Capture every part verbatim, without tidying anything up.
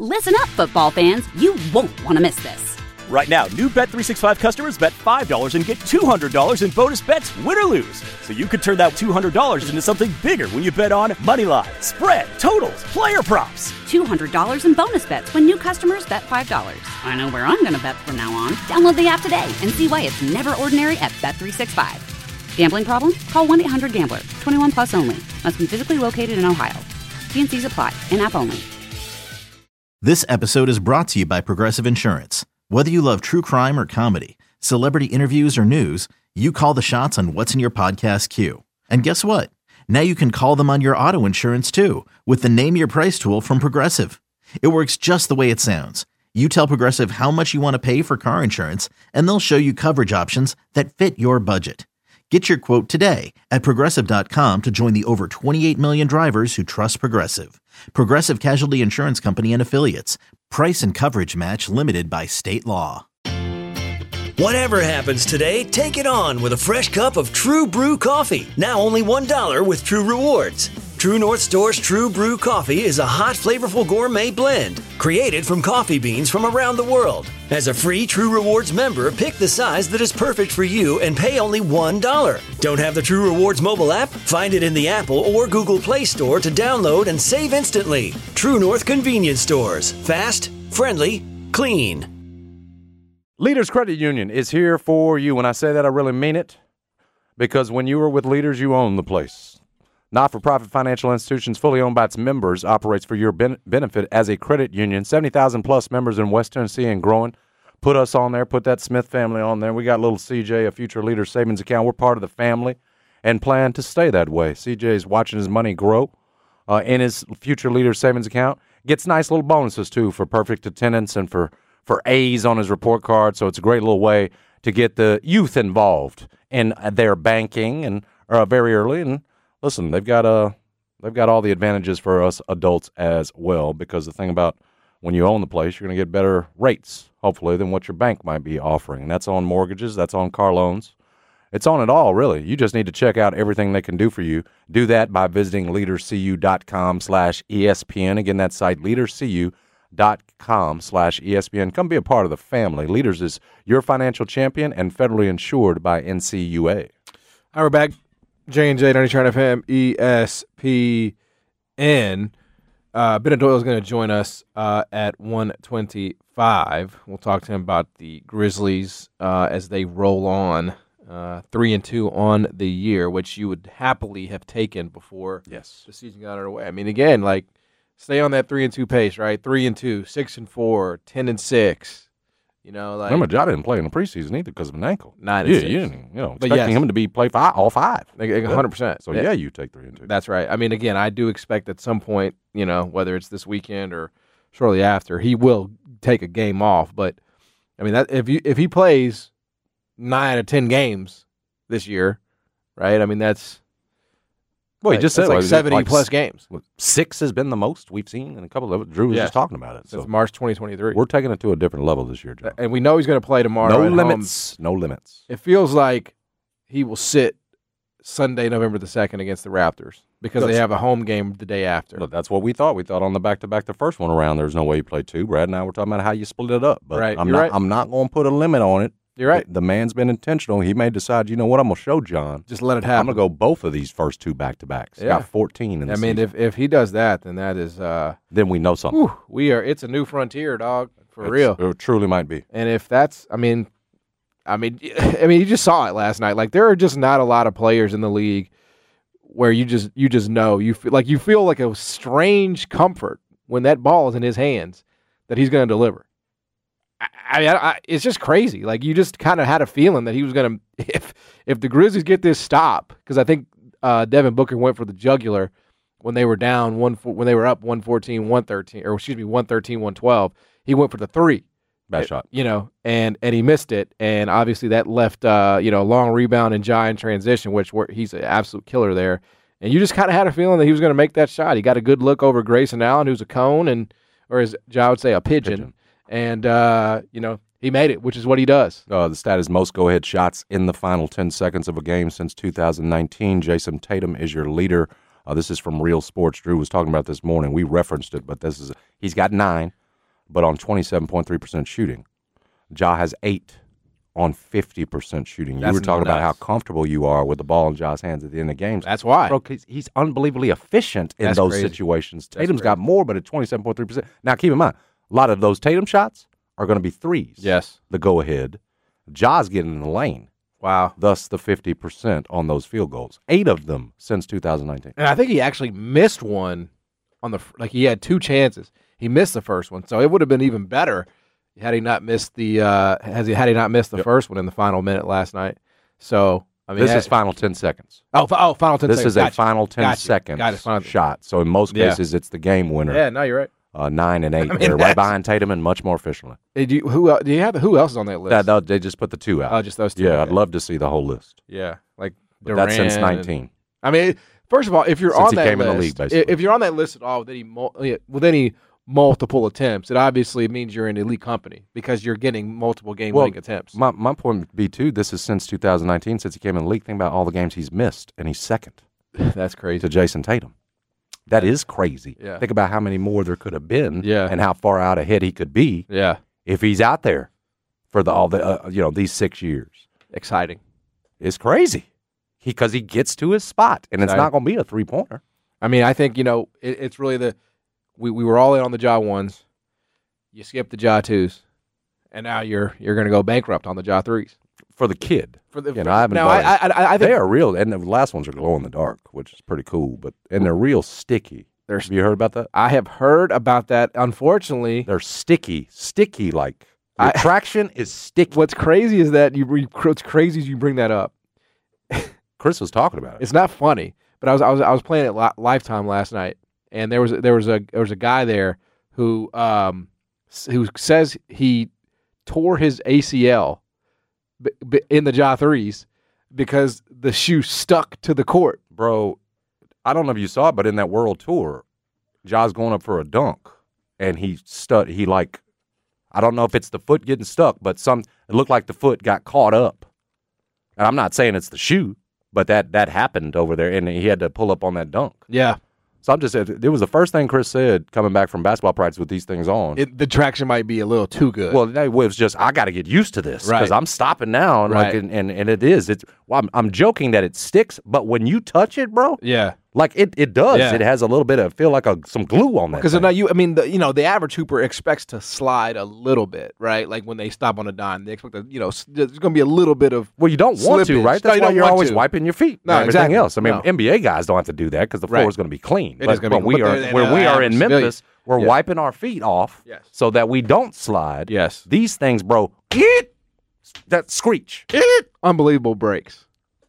Listen up, football fans. You won't want to miss this. Right now, new Bet three sixty-five customers bet five dollars and get two hundred dollars in bonus bets, win or lose. So you could turn that two hundred dollars into something bigger when you bet on money line, spread, totals, player props. two hundred dollars in bonus bets when new customers bet five dollars. I know where I'm going to bet from now on. Download the app today and see why it's never ordinary at Bet three sixty-five. Gambling problem? Call one eight hundred gambler. twenty-one plus only. Must be physically located in Ohio. T and C's apply. In-app only. This episode is brought to you by Progressive Insurance. Whether you love true crime or comedy, celebrity interviews or news, you call the shots on what's in your podcast queue. And guess what? Now you can call them on your auto insurance too with the Name Your Price tool from Progressive. It works just the way it sounds. You tell Progressive how much you want to pay for car insurance, and they'll show you coverage options that fit your budget. Get your quote today at Progressive dot com to join the over twenty-eight million drivers who trust Progressive. Progressive Casualty Insurance Company and Affiliates. Price and coverage match limited by state law. Whatever happens today, take it on with a fresh cup of True Brew coffee. Now only one dollar with True Rewards. True North Store's True Brew coffee is a hot, flavorful gourmet blend created from coffee beans from around the world. As a free True Rewards member, pick the size that is perfect for you and pay only one dollar. Don't have the True Rewards mobile app? Find it in the Apple or Google Play Store to download and save instantly. True North Convenience Stores. Fast, friendly, clean. Leaders Credit Union is here for you. When I say that, I really mean it. Because when you are with Leaders, you own the place. Not-for-profit financial institutions fully owned by its members operates for your ben- benefit as a credit union. seventy thousand plus members in West Tennessee and growing. Put us on there. Put that Smith family on there. We got little C J, a future leader savings account. We're part of the family and plan to stay that way. C J is watching his money grow uh, in his future leader savings account. Gets nice little bonuses, too, for perfect attendance and for, for A's on his report card. So it's a great little way to get the youth involved in their banking and uh, very early. And listen, they've got uh, they've got all the advantages for us adults as well, because the thing about when you own the place, you're going to get better rates, hopefully, than what your bank might be offering. And that's on mortgages, that's on car loans. It's on it all, really. You just need to check out everything they can do for you. Do that by visiting leaderscu.com slash ESPN. Again, that site, leaderscu.com slash ESPN. Come be a part of the family. Leaders is your financial champion and federally insured by N C U A. All right, we're back. J and J, ninety-nine F M, E S P N. Uh, Bennett Doyle is going to join us uh, at one twenty-five. We'll talk to him about the Grizzlies uh, as they roll on uh, three and two on the year, which you would happily have taken before yes. the season got underway. I mean, again, like stay on that three and two pace, right? Three and two, six and four, ten and six. You know, like remember, Ja didn't play in the preseason either because of an ankle. Nine and yeah, six. you didn't, you know, But expecting yes. him to be play five, all five. one hundred percent. So, yeah. yeah, you take three and two. That's right. I mean, again, I do expect at some point, you know, whether it's this weekend or shortly after, he will take a game off. But, I mean, that if you if he plays nine or ten games this year, right, I mean, that's Well, like, he just said like like, seventy-plus like, games. Six has been the most we've seen in a couple of – Drew was Yes. just talking about it. Since So March twenty twenty-three. we're taking it to a different level this year, Joe. And we know he's going to play tomorrow. No at limits. home. No limits. It feels like he will sit Sunday, November the second against the Raptors because they That's- have a home game the day after. But that's what we thought. We thought on the back-to-back, the first one around, there's no way you play two. Brad and I were talking about how you split it up. But Right, I'm you're not, right. I'm not going to put a limit on it. You're right. The, the man's been intentional. He may decide, you know what, I'm going to show John. Just let it I'm happen. going to go both of these first two back-to-backs. Yeah. Got fourteen in the I mean, season. if, if he does that, then that is uh, Then we know something. whew, we are. It's a new frontier, dog, for It's- real. It truly might be. And if that's, I mean, I mean, I mean, you just saw it last night. Like there are just not a lot of players in the league where you just you just know you feel like you feel like a strange comfort when that ball is in his hands that he's going to deliver. I, I, I, it's just crazy. Like you just kind of had a feeling that he was going to, if if the Grizzlies get this stop, because I think uh, Devin Booker went for the jugular when they were down one when they were up one fourteen, one thirteen, or excuse me, one thirteen, one twelve. He went for the three. Bad shot. You know, and and he missed it, and obviously that left uh, you know, long rebound and giant transition, which were, he's an absolute killer there. And you just kind of had a feeling that he was going to make that shot. He got a good look over Grayson Allen, who's a cone, and or as Ja would say, a pigeon. Pigeon. And uh, you know, he made it, which is what he does. Uh, the stat is most go-ahead shots in the final ten seconds of a game since two thousand nineteen. Jason Tatum is your leader. Uh, this is from Real Sports. Drew was talking about this morning. We referenced it, but this is he's got nine. but on twenty-seven point three percent shooting. Ja has eight on fifty percent shooting. You That's were talking nuts. about how comfortable you are with the ball in Ja's hands at the end of games. That's why. Bro, he's, he's unbelievably efficient in That's those crazy. situations. That's Tatum's crazy. got more, but at twenty-seven point three percent. Now, keep in mind, a lot of those Tatum shots are going to be threes. Yes. The go-ahead. Ja's getting in the lane. Wow. Thus the fifty percent on those field goals. Eight of them since two thousand nineteen. And I think he actually missed one on the like he had two chances. He missed the first one, so it would have been even better had he not missed the uh, has he had he not missed the Yep. first one in the final minute last night. So I mean, This that- is final ten seconds. oh fi- oh final ten. This seconds. is a Gotcha. final ten Gotcha. seconds Got it. Final- shot. So in most Yeah. cases, it's the game winner. Yeah, no, you're right. Uh, nine and eight. I mean, They're right that's- behind Tatum and much more efficiently. Hey, do you, who el- do you have? Who else is on that list? That, that- they just put the two out. oh, just those two. yeah, I'd Okay. love to see the whole list. Yeah, like But that's since Durant and- nineteen. I mean, first of all, if you're Since on he that came in list, the league, i- basically. if you're on that list at all with any mul- yeah, with any multiple attempts, it obviously means you're in elite company because you're getting multiple game-winning attempts. My my point would be too. This is since two thousand nineteen, since he came in the league. Think about all the games he's missed, and he's second That's crazy. to Jason Tatum. That is crazy. Yeah. Think about how many more there could have been, Yeah. and how far out ahead he could be Yeah, if he's out there for the all the uh, you know these six years. exciting. It's crazy because he, gets to his spot, and it's Exciting. not going to be a three pointer. I mean, I think you know it, it's really the we, we were all in on the Ja ones. You skip the Ja twos, and now you're you're going to go bankrupt on the Ja threes. For the kid, For the you know, I haven't. now, I, done- I I I think they are real, and the last ones are glow in the dark, which is pretty cool. But and they're real sticky. They're- Have you heard about that? I have heard about that. Unfortunately, They're sticky, sticky like. The I- attraction is sticky. what's crazy is that you re- what's crazy is you bring that up. Chris was talking about it. It's not funny, but I was I was I was playing at Li- Lifetime last night, and there was there was a there was a guy there who um s- who says he tore his A C L b- b- in the Ja threes because the shoe stuck to the court. Bro, I don't know if you saw it, but in that world tour, Ja's going up for a dunk, and he stud. He like, I don't know if it's the foot getting stuck, but some it looked like the foot got caught up. And I'm not saying it's the shoe, but that that happened over there, and he had to pull up on that dunk. Yeah, So I'm just, it was the first thing Chris said coming back from basketball practice with these things on. it, the traction might be a little too good. Well, it was just I got to get used to this because Right. I'm stopping now, and like, Right. and, and, and it is. It's. Well, I'm, I'm joking that it sticks, but when you touch it, bro, yeah. like it, it does. Yeah. It has a little bit of feel like a some glue on that. Because thing. now you, I mean, the, you know, the average hooper expects to slide a little bit, right? Like when they stop on a dime, they expect to, you know, s- there's going to be a little bit of. Well, you don't want to, slippage. right? No, That's you why don't you're want always to. wiping your feet. No, and everything exactly. else. I mean, No. N B A guys don't have to do that because the floor Right. is going to be clean. It but is gonna when be- we but are they're- when they're we are in average Memphis, we're Yeah. wiping our feet off, Yes. so that we don't slide. Yes. These things, bro, it that screech. Unbelievable breaks.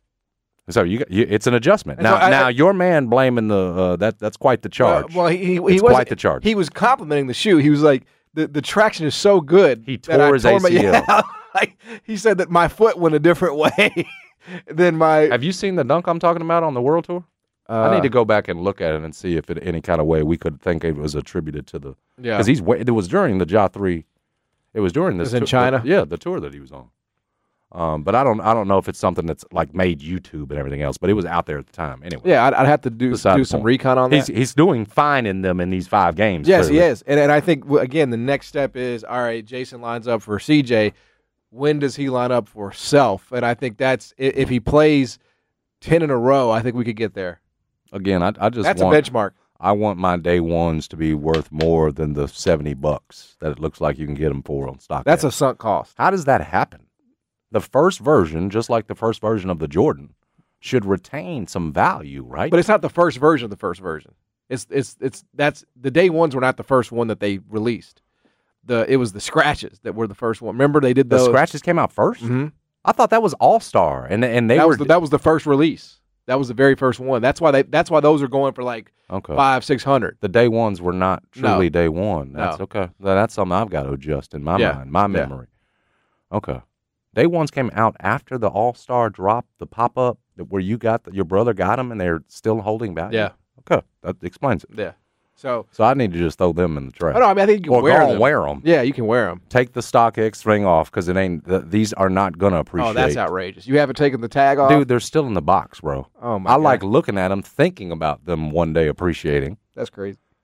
So you, you it's an adjustment. And Now, so I- now I- your man blaming the uh, that that's quite the charge. Well, well, he, he, he It's wasn't- quite the charge. He was complimenting the shoe. He was like, the, the traction is so good. He that I tore his my- A C L. Yeah, like, he said that my foot went a different way than my. Have you seen the dunk I'm talking about on the World Tour? Uh, I need to go back and look at it and see if in any kind of way we could think it was attributed to the Yeah. because he's wa- it was during the Ja three. It was during this was in tou- China? the- yeah, the tour that he was on. Um, but I don't I don't know if it's something that's like made YouTube and everything else, but it was out there at the time anyway. Yeah, I'd, I'd have to do Beside do the some point. recon on He's that. he's doing fine in them in these five games. Yes, he clearly. is. And, and I think, w- again, the next step is, all right, Jason lines up for C J. When does he line up for Self? And I think that's, i- if he plays ten in a row, I think we could get there. Again, I, I just That's want a benchmark. I want my day ones to be worth more than the seventy bucks that it looks like you can get them for on stock. That's a sunk cost. How does that happen? The first version, just like the first version of the Jordan, should retain some value, right? But it's not the first version of the first version. It's it's it's that's the day ones were not the first one that they released. The it was the scratches that were the first one. Remember they did the those scratches came out 1st Mhm. I thought that was All Star, and and they that were was the, that was the first release. That was the very first one. That's why they that's why those are going for like okay. five six hundred. The day ones were not No. truly day one. That's No. okay. Then That's something I've got to adjust in my Yeah. mind, my Yeah. memory. Okay. Day ones came out after the All Star drop, the pop up where you got the, your brother got them, and they're still holding value. Yeah. Okay, that explains it. Yeah. So So I need to just throw them in the trash. oh, no, I mean I think you can or wear go them. and wear them. Yeah, you can wear them. Take the StockX thing off because it ain't. Th- these are not gonna appreciate. Oh, that's outrageous. You haven't taken the tag off, Dude, they're still in the box, bro. Oh my I God. like looking at them, thinking about them one day appreciating. That's crazy.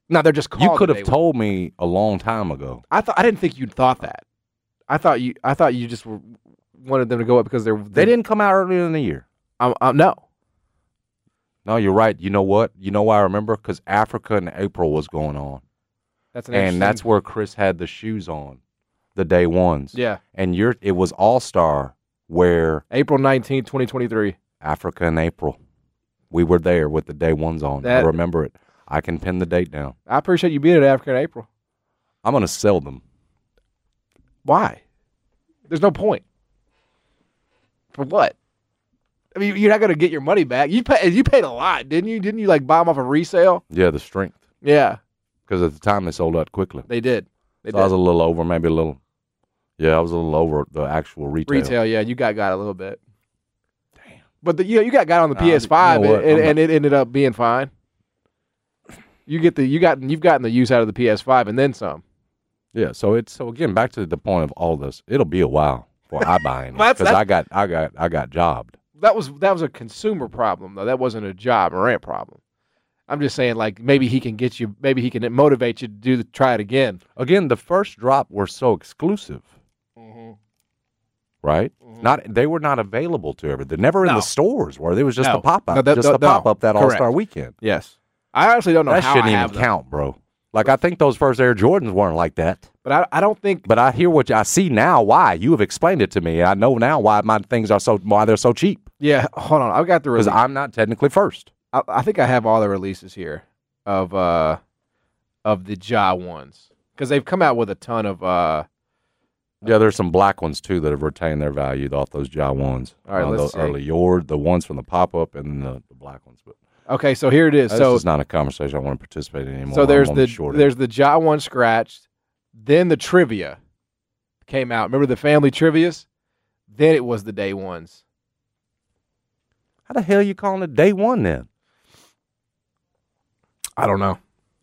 No, they're just called. You could the have day told me a long time ago. I thought I didn't think you'd thought that. I thought you. I thought you just were, wanted them to go up because they're. They didn't come out earlier in the year. Um, um, no. No, you're right. You know what? You know why I remember? Because Africa in April was going on. That's an And that's interesting- where Chris had the shoes on, the day ones. Yeah. And you're it was All-Star where April nineteenth, twenty twenty-three. Africa in April. We were there with the day ones on. That- I remember it. I can pin the date down. I appreciate you being at Africa in April. I'm going to sell them. Why? There's no point. For what? I mean, you're not going to get your money back. You pay, you paid a lot, didn't you? Didn't you like buy them off a resale? Yeah, the strength. Yeah, Because at the time they sold out quickly. they did. They So did. I was a little over, maybe a little. Yeah, I was a little over the actual retail. Retail, yeah, you got got a little bit. Damn. But the, you know, you got got on the Nah, P S five, you know what? and, I'm and it ended up being fine. You get the you got you've gotten the use out of the P S five and then some. Yeah, so it's so again back to the point of all this. It'll be a while before I buy any Well, that's- because I got I got I got jobbed. That was that was a consumer problem though. That wasn't a job or rent problem. I'm just saying, like maybe he can get you, maybe he can motivate you to do the, try it again. Again, the first drop were so exclusive, Mm-hmm. right? Not they were not available to everyone. They're never in No. the stores where there was just No. a pop up, No, that- just no, a pop up that correct. All Star weekend. Yes, I honestly don't know That how shouldn't I even have them. count, bro. Like I think those first Air Jordans weren't like that. But I, I don't think. But I hear what you, I see now. Why you have explained it to me? I know now why my things are so why they're so cheap. Yeah, hold on. I've got the Because release. I'm not technically first. I, I think I have all the releases here of uh of the Ja ones because they've come out with a ton of. uh Yeah, there's some black ones too that have retained their value off those Ja ones. All right, uh, let's the early Yord, the ones from the pop up, and the, the black ones. But Okay, so here it is. this so is not a conversation I want to participate in anymore. so there's I'm on the short end. there's the Ja one scratched, then the trivia came out. Remember the family trivias? Then it was the day ones. How the hell you calling it day one then? I don't know.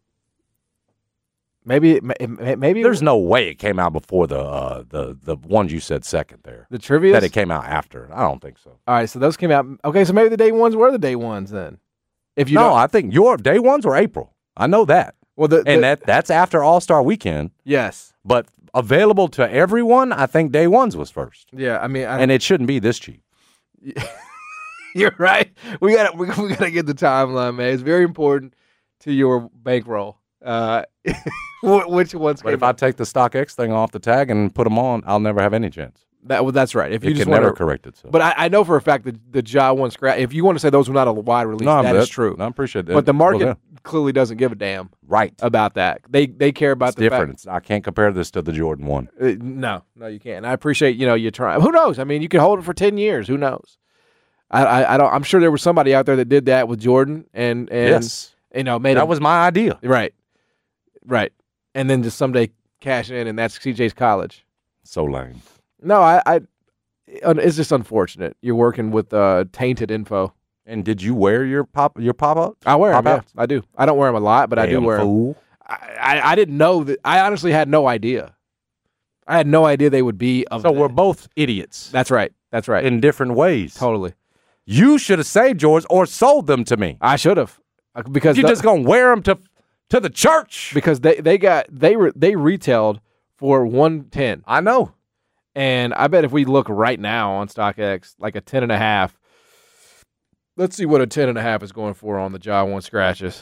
Maybe it, ma- it- maybe it There's was no way it came out before the uh, the the ones you said second there. the trivia. That it came out after. I don't think so. All right, so those came out. Okay, so maybe the day ones were the day ones then. If you no, don't, I think your day ones were April. I know that, well, the, the and that that's after All Star Weekend. yes, But available to everyone, I think day ones was first, yeah. I mean, I, and it shouldn't be this cheap. you're right. We got we, we got to get the timeline, man. It's very important to your bankroll. Uh, wh- which ones? But came if I out? take the StockX thing off the tag and put them on, I'll never have any chance. that well, that's right. If you It just can want never to, correct itself. but I, I know for a fact that the Ja one scratch. If you want to say those were not a wide release, no, that is that- true. no, I appreciate that. But the Well, market yeah. clearly doesn't give a damn right? about that. They they care about It's the different. fact. It's, I can't compare this to the Jordan one. Uh, no, no, you can't. And I appreciate you know you trying. Who knows? I mean, you could hold it for ten years. Who knows? I, I, I don't. I'm sure there was somebody out there that did that with Jordan, and and Yes, you know made that a, was my idea. right, right, and then just someday cash in, and that's C J's college. So lame. No, I, I it's just unfortunate. You're working with uh, tainted info. And did you wear your pop your pop up? I wear them. Yeah, Pop-outs? I do. I don't wear them a lot, but I do wear them. Fool. I, I, I didn't know that. I honestly had no idea. I had no idea they would be of. So that. we're both idiots That's right. That's right. in different ways. Totally. You should have saved yours or sold them to me. I should have because You the- just gonna wear them to to the church? because they they got they were they retailed for one ten, I know. and I bet if we look right now on StockX, like a ten and a half. Let's see what a ten and a half is going for on the Ja one scratches.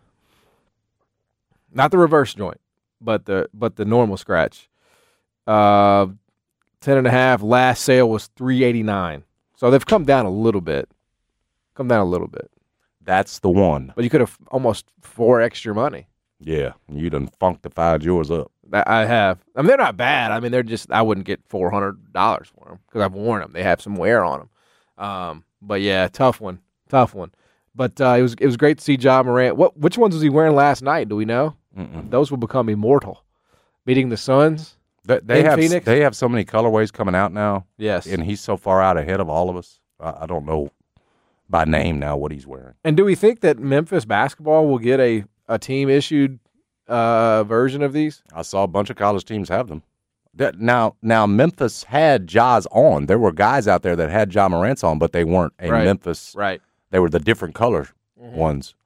Not the reverse joint, but the but the normal scratch. Uh, ten and a half. Last sale was three eighty nine. So they've come down a little bit. Come down a little bit, That's the one. but you could have almost four extra money. Yeah, you done functified yours up. That I have. I mean, they're not bad. I mean, they're just. I wouldn't get four hundred dollars for them because I've worn them. They have some wear on them. Um, but yeah, tough one, tough one. But uh, it was it was great to see Ja Morant. What which ones was he wearing last night? Do we know? Mm-mm. Those will become immortal. Meeting the Suns. They, they In have Phoenix? they have so many colorways coming out now, Yes. and he's so far out ahead of all of us. I, I don't know by name now what he's wearing. And do we think that Memphis basketball will get a a team issued uh, version of these? I saw a bunch of college teams have them. That, now, now Memphis had Ja's on. There were guys out there that had Ja Morant's on, but they weren't a Right. Memphis. Right. They were the different color ones.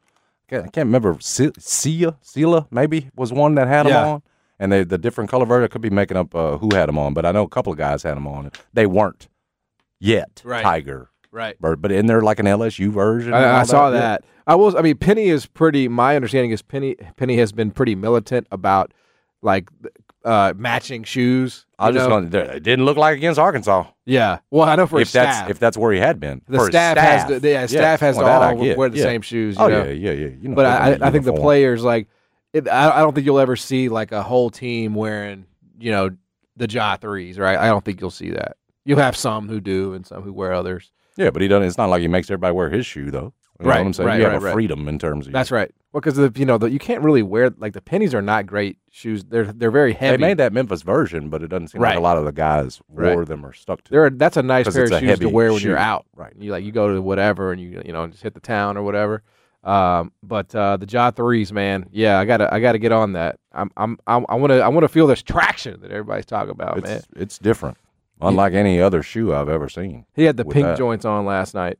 can't, I can't remember. Sia, Sela maybe was one that had them Yeah. on. And they, the different color version, I could be making up uh, who had them on, but I know a couple of guys had them on. They weren't yet Right. Tiger. Right. But, but in there like an L S U version. and I, I all saw Yeah. that. I was. I mean, Penny is pretty. My understanding is Penny. Penny has been pretty militant about like uh, matching shoes. I you was just know? going. It didn't look like against Arkansas. Yeah. Well, I know for if his that's staff. if that's where he had been. the For his staff, staff has the yeah, staff has well, to that I all get, wear the yeah. same shoes. You Oh know? yeah, yeah, yeah. You know, But they're I, in I think the uniform. players like. It, I, I don't think you'll ever see like a whole team wearing you know the Ja threes, right? I don't think you'll see that. You'll have some who do and some who wear others. Yeah, but he doesn't. It's not like he makes everybody wear his shoe though. You know Right, what I'm saying? right, you have right, a right. freedom in terms of That's right. Well, because the you know the, you can't really wear like the pennies are not great shoes. They're they're very heavy. They made that Memphis version, but it doesn't seem like Right. a lot of the guys wore Right. them or stuck to. They're that's a nice 'Cause pair it's of a shoes to heavy wear when shoe. you're out. Right. You like you go to whatever and you you know just hit the town or whatever. Um, but uh, the Ja threes, man, yeah, I gotta I gotta get on that. I'm I'm, I'm I want to I want to feel this traction that everybody's talking about, It's man. it's different, unlike any other shoe I've ever seen. He had the with pink that. joints on last night.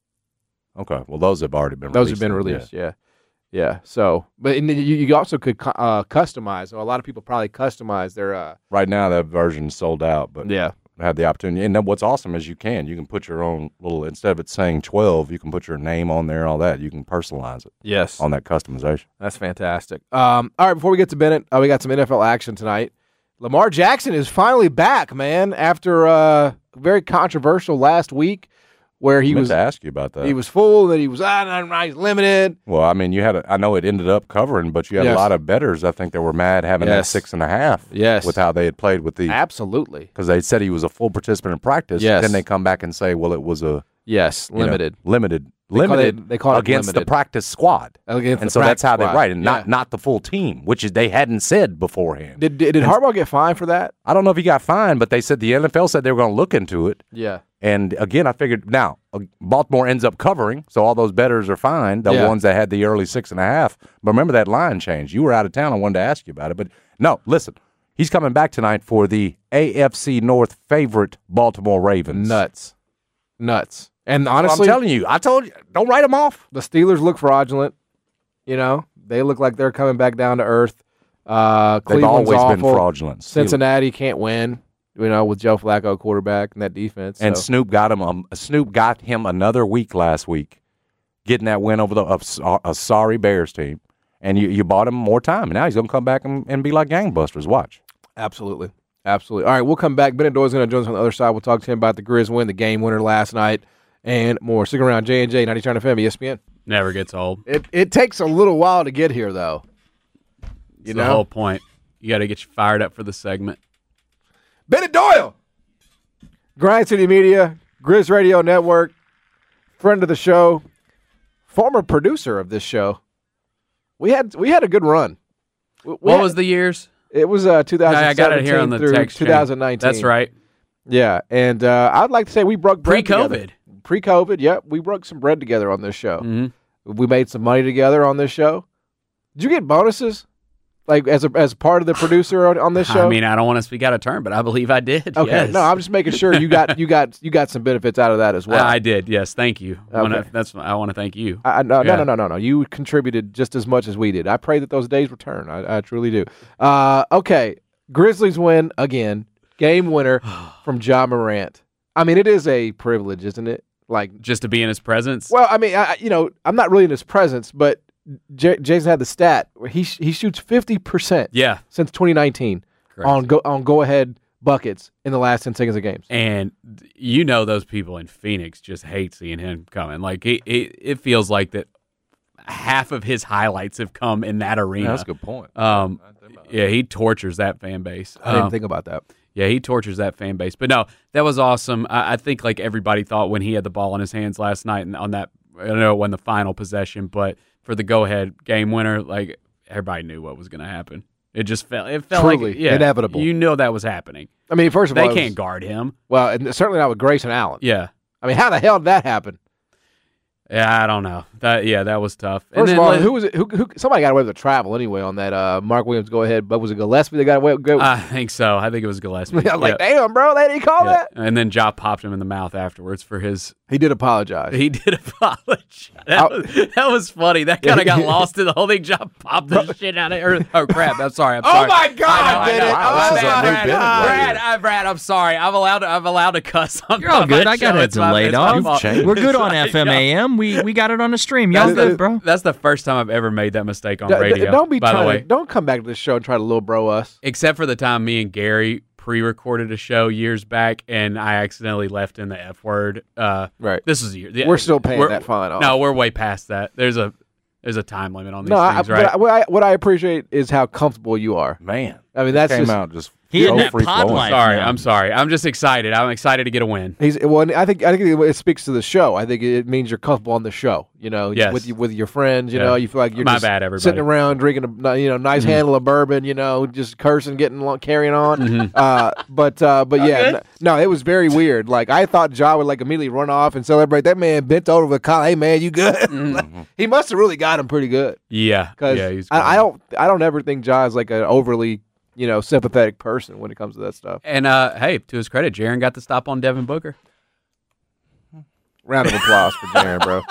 Okay, well those have already been Those released have been then, yeah. released, yeah. yeah, So, but and then you you also could cu- uh, customize. So a lot of people probably customize their. Uh, Right now that version's sold out, but yeah, I had the opportunity. And then what's awesome is you can you can put your own little instead of it saying twelve, you can put your name on there and all that. You can personalize it yes, on that customization. that's fantastic. Um, all right, before we get to Bennett, uh, we got some N F L action tonight. Lamar Jackson is finally back, man, after uh, very controversial last week where he I meant was to ask you about that. he was full, then he was ah, nah, nah, he's limited. Well, I mean, you had. A, I know it ended up covering, but you had Yes. a lot of bettors. I think that were mad having Yes. that six and a half. Yes. with how they had played with the Absolutely, because they said he was a full participant in practice. Yes. Then they come back and say, well, it was a yes, you know, limited. limited, They call limited. it- they call it against limited. the practice squad. Against and the so that's practice how they squad. write, and not Yeah. not the full team, which is they hadn't said beforehand. Did did, did Harbaugh get fined for that? I don't know if he got fined, but they said the N F L said they were going to look into it. Yeah. And again, I figured now uh, Baltimore ends up covering, so all those bettors are fine, the Yeah. ones that had the early six and a half. But remember that line changed. You were out of town. I wanted to ask you about it. But no, listen, he's coming back tonight for the A F C North favorite Baltimore Ravens. Nuts. Nuts. And Well, honestly, I'm telling you, I told you, don't write them off. the Steelers look fraudulent. You know, they look like they're coming back down to earth. Uh, They've Cleveland's always awful. been fraudulent. Cincinnati can't win. You know, with Joe Flacco quarterback and that defense. And so. Snoop got him. Um, Snoop got him another week last week, getting that win over the a, a sorry Bears team. And you, you bought him more time, and now he's going to come back and, and be like gangbusters. Watch. Absolutely. Absolutely. All right, we'll come back. Bennett Doyle's going to join us on the other side. We'll talk to him about the Grizz win, the game winner last night, and more. Stick around. J and J, ninety-nine F M, E S P N. Never gets old. It it takes a little while to get here, though. You It's know? the whole point. You got to get you fired up for the segment. Bennett Doyle! Grind City Media, Grizz Radio Network, friend of the show, former producer of this show. We had we had a good run. We What had- was the years? It was uh, two thousand I seventeen got it here on the through text chain. twenty nineteen. That's right. Yeah, and uh, I'd like to say we broke bread Pre-COVID. together. Pre-COVID, yep. We broke some bread together on this show. hmm We made some money together on this show. Did you get bonuses? Like as a as part of the producer on, on this show? I mean, I don't want to speak out of turn, but I believe I did. okay. yes. No, I'm just making sure you got you got you got some benefits out of that as well. I, I did. Yes, thank you. I wanna, Okay. that's I want to thank you. I, I- no, Yeah. no, no, no, no, no. You contributed just as much as we did. I pray that those days return. I, I truly do. Uh, okay, Grizzlies win again. Game winner from Ja Morant. I mean, it is a privilege, isn't it? Like, Just to be in his presence. well, I mean, I, you know, I'm not really in his presence, but J- Jason had the stat where he sh- he shoots fifty percent yeah, since twenty nineteen Correct. on go on go ahead buckets in the last ten seconds of games. and you know those people in Phoenix just hate seeing him coming. Like it, it, it feels like that half of his highlights have come in that arena. That's a good point. Um, yeah, he tortures that fan base. I didn't Um, think about that. Yeah, he tortures that fan base. But no, that was awesome. I, I think like everybody thought when he had the ball in his hands last night and on that, I don't know, when the final possession, but for the go-ahead game winner, like everybody knew what was going to happen. It just felt, it felt Truly like yeah, inevitable. You know that was happening. I mean, first of all, They it can't was- guard him. Well, and certainly not with Grayson Allen. Yeah. I mean, how the hell did that happen? Yeah, I don't know. That yeah, that was tough. And First then of all, let- who was it? Who, who, somebody got away with the travel anyway on that uh, Mark Williams go ahead, but was it Gillespie that got away with go? I think so. I think it was Gillespie. I was like, Yeah. damn, bro, they didn't call Yeah. that. And then Ja popped him in the mouth afterwards for his. He did apologize. He did apologize. That, I- was, that was funny. That kind of got lost in the whole thing. Ja popped the shit out of her. Oh crap! I'm sorry. I'm Oh sorry. my God, I know, I did know. it. Wow, Oh this is my a new God. bit. Brad, I, Brad, I'm sorry. I'm allowed. To, I'm allowed to cuss. On You're all my good. I got show. a It's my- delay, it's my dog. fault. changed. We're good on Sorry, F M A M. We we got it on the stream. Y'all That's good, the- bro? That's the first time I've ever made that mistake on D- d- radio. don't be by trying. the way, To, don't come back to this show and try to little bro us. except for the time me and Gary pre-recorded a show years back, and I accidentally left in the F word. Uh, Right. This is a year. We're still paying we're- that fine off. No, we're way past that. There's a there's a time limit on these No, I, things, but right? I, what, I, what I appreciate is how comfortable you are. Man, I mean, that's came just, out just He so had that free pod flowing. life. sorry, now. I'm sorry. I'm just excited. I'm excited to get a win. He's well. I think I think it, it speaks to the show. I think it means you're comfortable on the show. You know, Yes. with you, with your friends. You Yeah. know, you feel like you're My just bad, everybody. sitting around drinking a you know nice handle of bourbon. You know, just cursing, getting along, carrying on. Mm-hmm. Uh, but uh, but yeah, n- no, it was very weird. Like I thought Ja would like immediately run off and celebrate. That man bent over with Colin. Hey man, you good? Mm-hmm. He must have really got him pretty good. Yeah, Because yeah. He's I, I don't I don't ever think Ja is like an overly you know sympathetic person when it comes to that stuff. And uh, hey, to his credit, Jaron got the stop on Devin Booker. Round of applause for Darren, bro.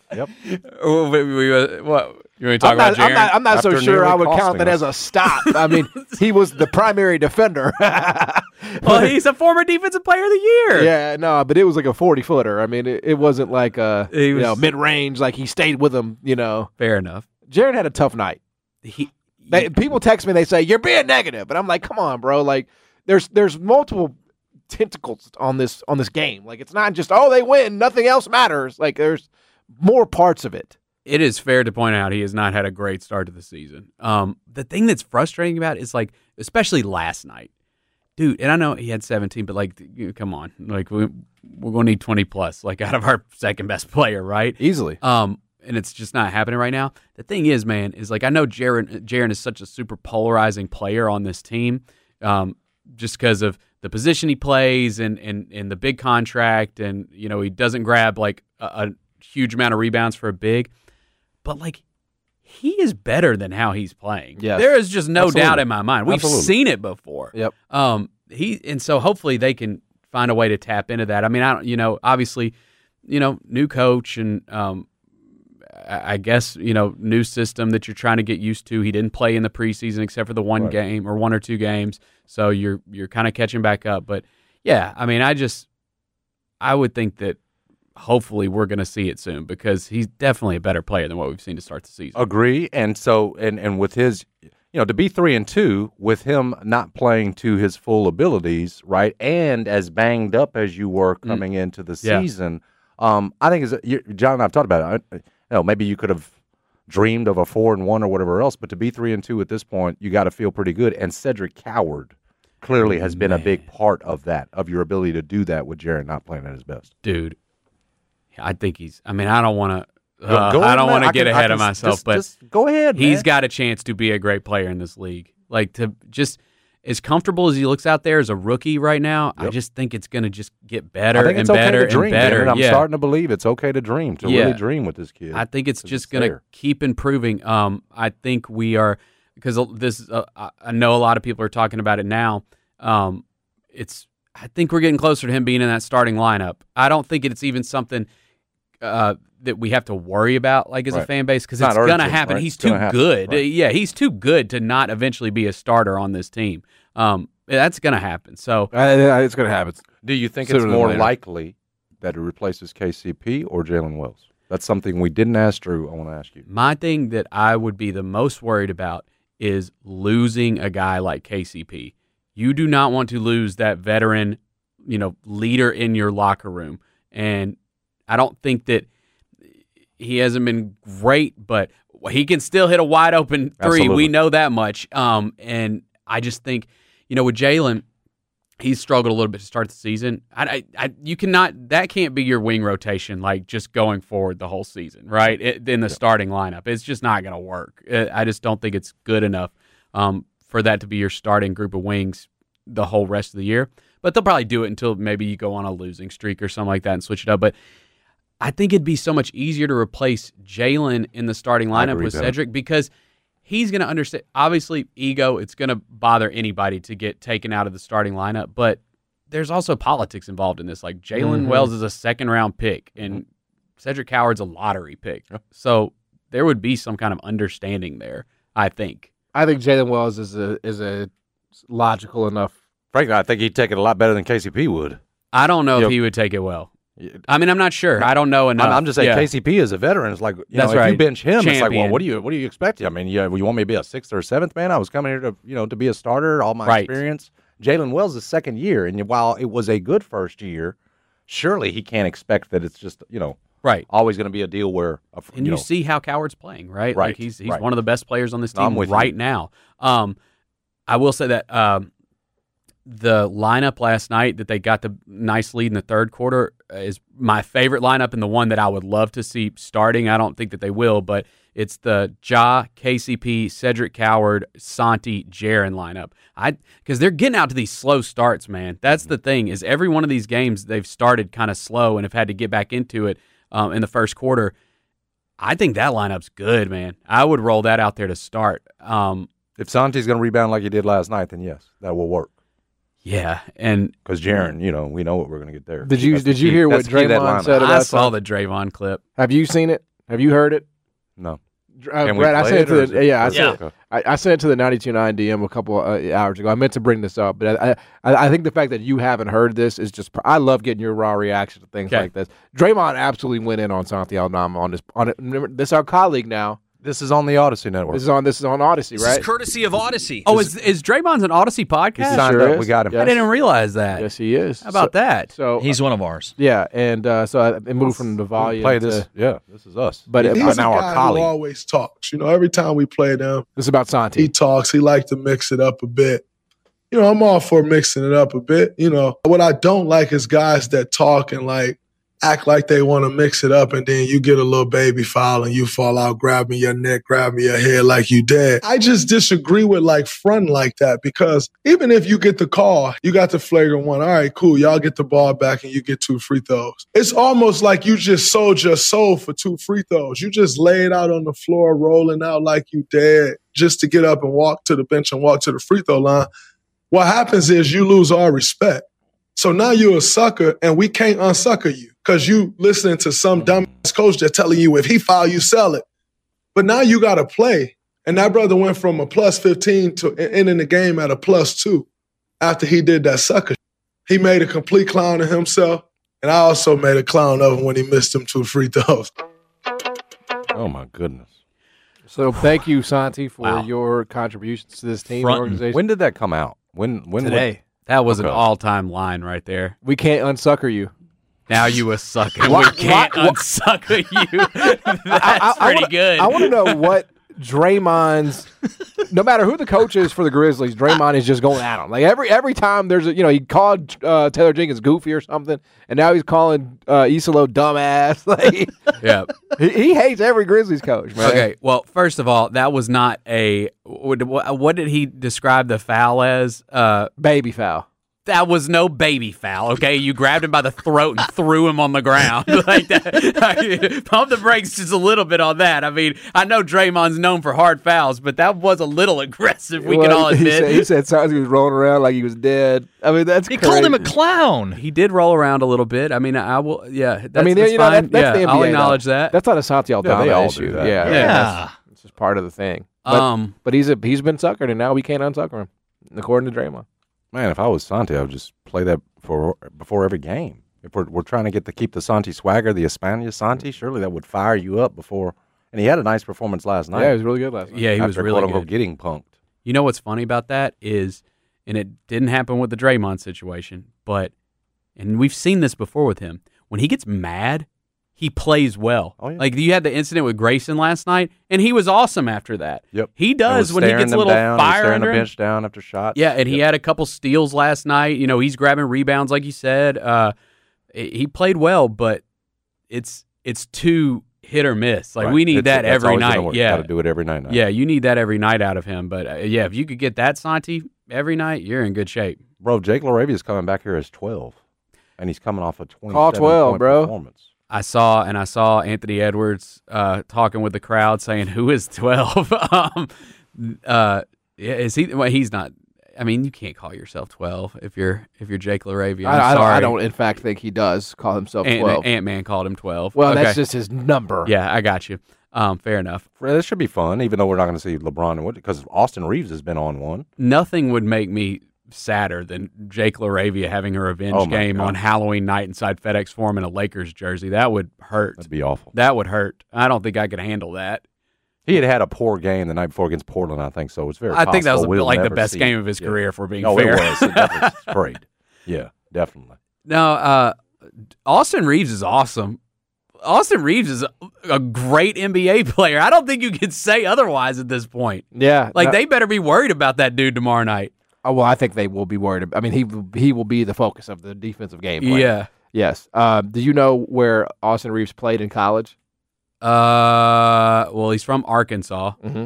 Oh, we, we, uh, what you want to talk I'm not, about, Jaron? I'm not, I'm not so After sure nearly I would count costing that as us. a stop. I mean, he was the primary defender. Well, he's a former defensive player of the year. Yeah, no, but it was like a forty footer. I mean, it, it wasn't like uh, He you was- know, mid range. Like he stayed with him. You know, Fair enough. Jaron had a tough night. He, They, people text me, they say you're being negative, and I'm like, come on, bro. Like, there's there's multiple tentacles on this on this game. Like, it's not just oh they win, nothing else matters. Like, there's more parts of it. it is fair to point out he has not had a great start to the season. Um, the thing that's frustrating about it is like, especially last night, dude. And I know he had seventeen, but like, you know, come on, like we, we're going to need twenty plus, like out of our second best player, right? Easily. Um, and it's just not happening right now. The thing is, man, is like I know Jaron Jaron is such a super polarizing player on this team, um, just because of the position he plays and and and the big contract, and you know he doesn't grab like a, a huge amount of rebounds for a big, but like he is better than how he's playing. Yes. There is just no Absolutely. doubt in my mind. We've Absolutely. seen it before. Yep. Um, he and so hopefully they can find a way to tap into that. I mean, I don't, you know, obviously, you know, new coach and um, I I guess you know, new system that you're trying to get used to. He didn't play in the preseason except for the one Right. game or one or two games, so you're you're kind of catching back up. But yeah, I mean, I just I would think that hopefully we're going to see it soon because he's definitely a better player than what we've seen to start the season. Agree. And so, and, and with his, you know, to be three and two with him not playing to his full abilities, right, and as banged up as you were coming into the Yeah. season, um, I think is you, John and I've talked about it. I, you know, maybe you could have dreamed of a four and one or whatever else, but to be three and two at this point, you got to feel pretty good. And Cedric Coward clearly has been a big part of that, of your ability to do that with Jaron not playing at his best. Dude, I think he's. I mean, I don't want to. Go- Uh, go I ahead, don't man. want I to get can- I ahead can of s- myself, just- but just go ahead. he's man. got a chance to be a great player in this league. Like to just as comfortable as he looks out there as a rookie right now, I Yep. just think it's going to just get better I think and it's okay better to dream, and better. David. I'm yeah. starting to believe it's okay to dream, to Yeah. really dream with this kid. I think it's 'cause just it's going to there. keep improving. Um, I think we are because this. Uh, I- I know a lot of people are talking about it now. Um, it's. I think we're getting closer to him being in that starting lineup. I don't think it's even something uh, that we have to worry about, like as a Right. fan base, because It's it's, not going to urgent, happen. right? He's It's too gonna happen, good. right. Uh, yeah, he's too good to not eventually be a starter on this team. Um, that's going to happen. So Uh, it's going to happen. Do you think Sooner it's than more later. likely that he replaces K C P or Jalen Wells? That's something we didn't ask Drew. I want to ask you. my thing that I would be the most worried about is losing a guy like K C P. You do not want to lose that veteran, you know, leader in your locker room. And I don't think that he hasn't been great, but he can still hit a wide open three. Absolutely. We know that much. Um, and I just think, you know, with Jalen, he's struggled a little bit to start the season. I, I, I, you cannot. That can't be your wing rotation, like just going forward the whole season, right? It, in the starting lineup, it's just not going to work. Uh, I just don't think it's good enough um, for that to be your starting group of wings the whole rest of the year. But they'll probably do it until maybe you go on a losing streak or something like that and switch it up. But I think it'd be so much easier to replace Jalen in the starting lineup agree, with Ben. Cedric because he's going to understand. Obviously, ego, it's going to bother anybody to get taken out of the starting lineup, but there's also politics involved in this. Like Jalen Mm-hmm. Wells is a second round pick, and Cedric Howard's a lottery pick. Yeah. So there would be some kind of understanding there, I think. I think Jalen Wells is a is a logical enough. Frankly, I think he'd take it a lot better than K C P would. I don't know Yep. if he would take it well. I mean, I'm not sure. I don't know enough. I'm, I'm just saying, Yeah. K C P is a veteran. It's like, you That's know, if right. you bench him, it's like, well, Champion. what do you what do you expect? I mean, you, you want me to be a sixth or seventh man? I was coming here to, you know, to be a starter, all my Right. experience. Jalen Wells is second year, and while it was a good first year, surely he can't expect that it's just, you know, Right. always going to be a deal where, a, And you, know, see how Coward's playing, right? Right, Like he's he's right. one of the best players on this No, I'm team with right you. now. Um, I will say that um, the lineup last night that they got the nice lead in the third quarter is my favorite lineup and the one that I would love to see starting. I don't think that they will, but it's the Ja, K C P, Cedric Coward, Santi, Jaren lineup. I because they're getting out to these slow starts, man. That's the thing is every one of these games they've started kind of slow and have had to get back into it um, in the first quarter. I think that lineup's good, man. I would roll that out there to start. Um, if Santi's going to rebound like he did last night, then yes, that will work. yeah, and Because Jaren, you know, we know what we're going to get there. Did you That's the did you key- hear what that's the key to that Draymond lineup. said I about saw that? the Draymond clip. Have you seen it? Have you heard it? No. Uh, Can we Brad, I play sent it, it or is to the, it- yeah, I or is it sent okay? I, I sent it to the ninety-two point nine D M a couple uh, hours ago. I meant to bring this up, but I, I I think the fact that you haven't heard this is just I love getting your raw reaction to things Okay. like this. Draymond absolutely went in on Santi Aldama on this on it. Remember, this is our colleague now. This is on the Odyssey Network. This is on this is on Odyssey, This right? is courtesy of Odyssey. Oh, is is Draymond's an Odyssey He podcast? signed sure up. is. We got him. Yeah. I didn't realize that. Yes, he is. How about so, that? So He's one of ours. yeah, and uh, so I, I moved from the volume. Play to- this. Yeah, this is us. But He's it- He's now a our guy colleague. who always talks. You know, every time we play them, This is about Santi. he talks. He likes to mix it up a bit. You know, I'm all for mixing it up a bit. You know, what I don't like is guys that talk and like act like they want to mix it up, and then you get a little baby foul and you fall out grabbing your neck, grabbing your hair like you dead. I just disagree with like front like that, because even if you get the call, you got the flagrant one. All right, cool. Y'all get the ball back and you get two free throws. It's almost like you just sold your soul for two free throws. You just lay it out on the floor, rolling out like you dead just to get up and walk to the bench and walk to the free throw line. What happens is you lose all respect. So now you're a sucker, and we can't unsucker you because you listening to some dumbass coach that's telling you if he foul, you sell it. But now you got to play. And that brother went from a plus fifteen to ending the game at a plus two after he did that sucker. He made a complete clown of himself, and I also made a clown of him when he missed them two free throws. Oh, my goodness. So thank you, Santi, for Wow. your contributions to this team Frontin'. organization. When did that come out? When? When? Today. That was Okay. an all-time line right there. We can't unsucker you. Now you a sucker. Why- we can't why- unsucker you. That's I, I pretty wanna, good. I want to know what Draymond's. No matter who the coach is for the Grizzlies, Draymond is just going at him. Like every every time there's a, you know, he called uh, Taylor Jenkins goofy or something, and now he's calling uh, Isolo dumbass. Like yeah. he, he hates every Grizzlies coach, man. Okay. Well, first of all, that was not a. What, what did he describe the foul as? Uh, Baby foul. that was no baby foul. Okay, you grabbed him by the throat and threw him on the ground like that. Pump the brakes just a little bit on that. I mean, I know Draymond's known for hard fouls, but that was a little aggressive. We can Well, all he admit. said, he said Santi was rolling around like he was dead. I mean, that's He crazy. called him a clown. He did roll around a little bit. I mean, I will. Yeah, that's, I mean, that's you know, fine. that, that's yeah, the N B A. I'll though. acknowledge that. That's not a Santi Aldama they all do issue. that. Yeah, Yeah. That's, that's just part of the thing. But, um, but he's a he's been suckered, and now we can't unsucker him, according to Draymond. Man, if I was Santi, I would just play that for before every game. If we're we're trying to get to keep the Santi swagger, the Espana Santi, surely that would fire you up before. And he had a nice performance last night. Yeah, he was really good last night. yeah, he after, was really quote unquote good. getting punked. You know what's funny about that is, and it didn't happen with the Draymond situation, but, and we've seen this before with him, when he gets mad, he plays well. Oh, yeah. Like you had the incident with Grayson last night, and he was awesome after that. Yep. He And does was when he staring gets a them little down, he was fire staring under the him. bench down after shots. Yeah, and he Yep. had a couple steals last night. You know, he's grabbing rebounds like you said. Uh, he played well, but it's it's too hit or miss. Like Right. we need It's- that that's every always gonna night. work. Yeah, Got to do it every night. now. yeah, you need that every night out of him. But uh, yeah, if you could get that Santi every night, you're in good shape. Bro, Jake LaRavia is coming back here as twelve, and he's coming off a twenty-seven Call twelve, point bro. performance. I saw and I saw Anthony Edwards uh, talking with the crowd, saying, "Who is twelve?" um, uh, is he? Well, he's not. I mean, you can't call yourself twelve if you're if you're Jake LaRavia. I'm I, I, sorry. don't, I don't, in fact, think he does call himself Ant, twelve. Ant-Man called him twelve. Well, okay. that's just his number. Yeah, I got you. Um, fair enough. This should be fun, even though we're not going to see LeBron and Wood, because Austin Reeves has been on one. Nothing would make me sadder than Jake LaRavia having a revenge Oh, my game God. on Halloween night inside FedEx Forum in a Lakers jersey. That would hurt. That'd be awful. That would hurt. I don't think I could handle that. He had had a poor game the night before against Portland, I think, so it's very I think that was possible we'll like the never best see game it. of his Yeah. career, if we're being no, fair. it was. It definitely was great. Yeah, definitely. No, uh, Austin Reeves is awesome. Austin Reeves is a, a great N B A player. I don't think you can say otherwise at this point. Yeah. Like, no- they better be worried about that dude tomorrow night. Oh, well, I think they will be worried. About, I mean, he he will be the focus of the defensive game plan. Yeah. Yes. Uh, do you know where Austin Reeves played in college? Uh, well, he's from Arkansas. Mm-hmm.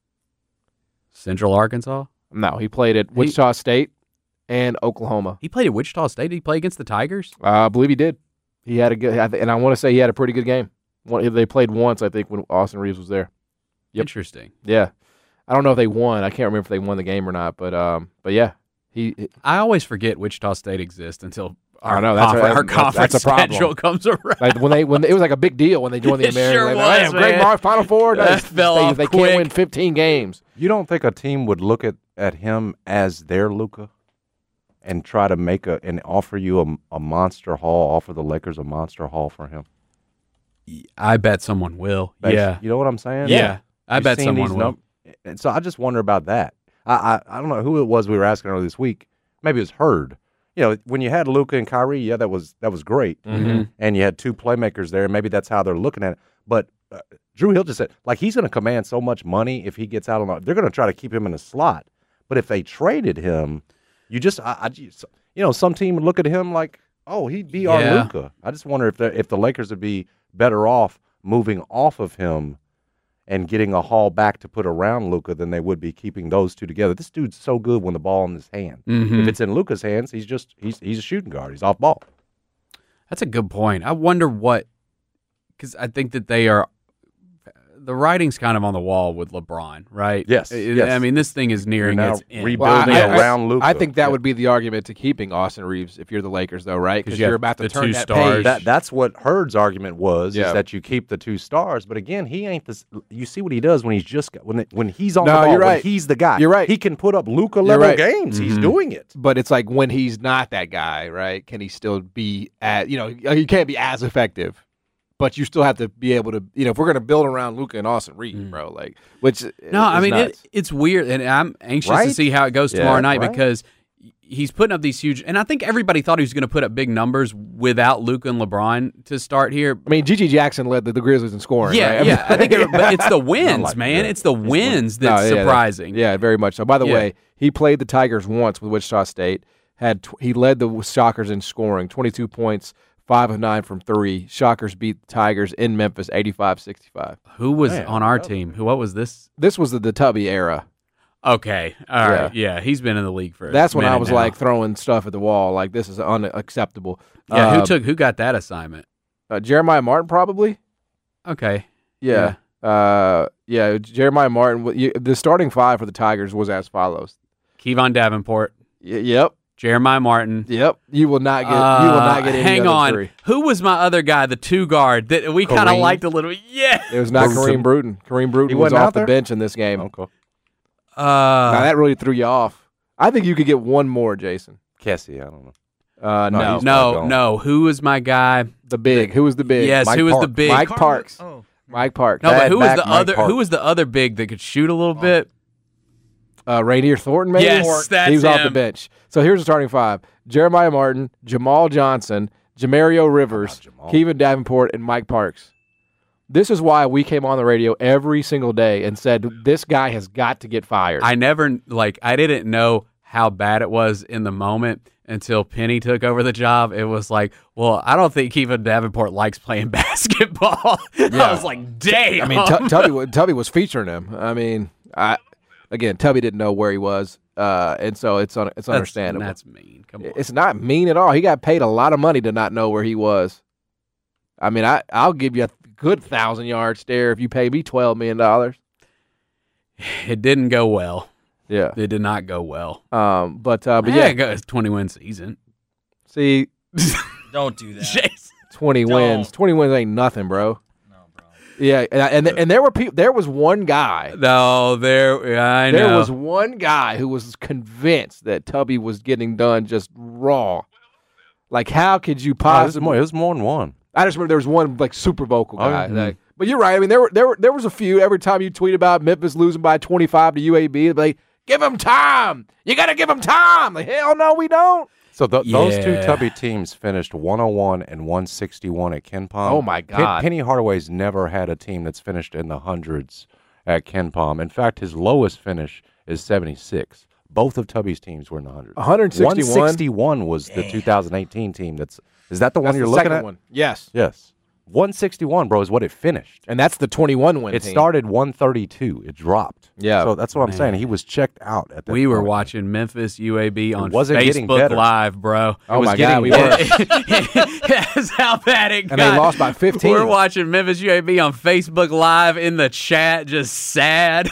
Central Arkansas? No, he played at Wichita State and Oklahoma. He played at Wichita State. Did he play against the Tigers? Uh, I believe he did. He had a good, I th- and I want to say he had a pretty good game. One, they played once, I think, when Austin Reeves was there. Yep. Interesting. Yeah, I don't know if they won. I can't remember if they won the game or not, but um, but yeah, he. he I always forget Wichita State exists until our, I know, that's confer- right. our That's- conference that's a problem. schedule comes around. like when they when they, it was like a big deal when they joined the It American. sure League. was, Like, "Hey, great man. Mar- Final Four. No, That fell they, off They quick. can't win fifteen games. You don't think a team would look at, at him as their Luka and try to make a and offer you a, a monster haul, offer the Lakers a monster haul for him? I bet someone will. Bas- Yeah. You know what I'm saying? Yeah. I You've bet seen someone these will. num- And so I just wonder about that. I, I I don't know who it was we were asking earlier this week. Maybe it was Hurd. You know, when you had Luka and Kyrie, yeah, that was that was great, Mm-hmm. and you had two playmakers there. Maybe that's how they're looking at it. But uh, Drew Hill just said, like, he's going to command so much money if he gets out on. The, they're going to try to keep him in a slot. But if they traded him, you just, I, I just, you know, some team would look at him like, oh, he'd be our Yeah. Luka. I just wonder if the if the Lakers would be better off moving off of him and getting a haul back to put around Luka than they would be keeping those two together. This dude's so good when the ball in his hand. Mhm. If it's in Luka's hands, he's just he's he's a shooting guard. He's off ball. That's a good point. I wonder what, because I think that they are, the writing's kind of on the wall with LeBron, right? Yes, I- yes. I mean, this thing is nearing You're now its end. rebuilding Well, I- I- around Luka. I think that Yeah. would be the argument to keeping Austin Reeves if you're the Lakers, though, right? 'Cause Because you have you're about to the turn two that stars. page. That that's what Hurd's argument was, Yeah. is that you keep the two stars. But again, he ain't this. You see what he does when he's just got- when it, when he's on No, the ball. you're when right. he's the guy. You're right. He can put up Luka You're level right. games. He's Mhm. doing it. But it's like when he's not that guy, right? Can he still be at, you know, you can't be as effective, but you still have to be able to, you know, if we're going to build around Luka and Austin Reeves, bro, like, which No, I is mean, it, nuts. it's weird, and I'm anxious to Right? see how it goes Yeah, tomorrow night right. because he's putting up these huge, and I think everybody thought he was going to put up big numbers without Luka and LeBron to start here. I mean, Gigi Jackson led the, the Grizzlies in scoring. Yeah, right? yeah, I think, it, but it's the wins, like man. that. It's the wins that's No, yeah, surprising. Yeah, very much so. By the Yeah. way, he played the Tigers once with Wichita State. Had tw- he led the Shockers in scoring, twenty-two points, five of nine from three. Shockers beat the Tigers in Memphis, eighty-five sixty-five. Who was Man, on our that was- team? Who? What was this? This was the, the Tubby era. Okay, all right, yeah. He's been in the league for. a That's when I minute was now. like throwing stuff at the wall, like this is unacceptable. yeah. Uh, Who took? Who got that assignment? uh, Jeremiah Martin? Probably. Okay, Yeah. Uh, yeah. Jeremiah Martin. w- you- The starting five for the Tigers was as follows. Kevon Davenport, Y- yep. Jeremiah Martin. Yep. You will not get. you will not get Uh, any hang other on. three. Who was my other guy? The two guard that we kind of Kareem? liked a little. Yeah. It was not Bruton. Kareem Bruton. Kareem Bruton He was wasn't off out the there? bench in this game. Okay. Uh, Now that really threw you off. I think you could get one more, Jason. Cassie, I don't know. Uh, No, no, he's not no, going. no. Who was my guy? the big. Who was the big? Yes, Mike who was the Park. big? Mike Carter- Parks. Oh. Mike Parks. No, but Bad who was back the Mike other? Park. Who was the other big that could shoot a little bit? Uh, Rainier Thornton, maybe? Yes, that's He was off the him. bench. So here's the starting five. Jeremiah Martin, Jamal Johnson, Jamario Rivers, Jamal? Kevin Davenport, and Mike Parks. This is why we came on the radio every single day and said, this guy has got to get fired. I never like. I didn't know how bad it was in the moment until Penny took over the job. It was like, well, I don't think Kevin Davenport likes playing basketball. I was like, damn. I mean, T- Tubby, wa- Tubby was featuring him. I mean, I again, Tubby didn't know where he was, uh, and so it's un- it's That's- understandable. That's mean. Come on. It's not mean at all. He got paid a lot of money to not know where he was. I mean, I, I'll give you a good thousand-yard stare if you pay me twelve million dollars. It didn't go well. Yeah. It did not go well. Um, but uh, but yeah, yeah, it goes twenty-win season. See, Don't do that. Jason. twenty Don't. wins. twenty wins ain't nothing, bro. No, bro. Yeah, and and, and there were people. There was one guy. No, there. I know. There was one guy who was convinced that Tubby was getting done just raw. Like, how could you Oh, it, was possibly? more, it was more than one. I just remember there was one like super vocal Oh, guy. yeah. Like, but you're right. I mean, there were there were there was a few. Every time you tweet about Memphis losing by twenty-five to U A B, like, give him time. You got to give him time. Like, hell no, we don't. So th- those two Yeah. Tubby teams finished one oh one and one sixty-one at Ken Palm. Oh, my Pen- God. Penny Hardaway's never had a team that's finished in the hundreds at Ken Palm. In fact, his lowest finish is seventy-six. Both of Tubby's teams were in the hundreds. one sixty-one? one sixty-one was the two thousand eighteen team. That's is that the one That's you're the looking second at? one. Yes, Yes. one sixty-one, bro, is what it finished. and that's the twenty-one win. It team. started one thirty-two. It dropped. Yeah. So that's what I'm Man. saying. He was checked out at that We were point. watching Memphis U A B on wasn't getting Facebook better. Live, bro. Oh was my getting God, we worse. were. That's how bad it got. And they lost by fifteen. We're watching Memphis U A B on Facebook Live in the chat, just sad.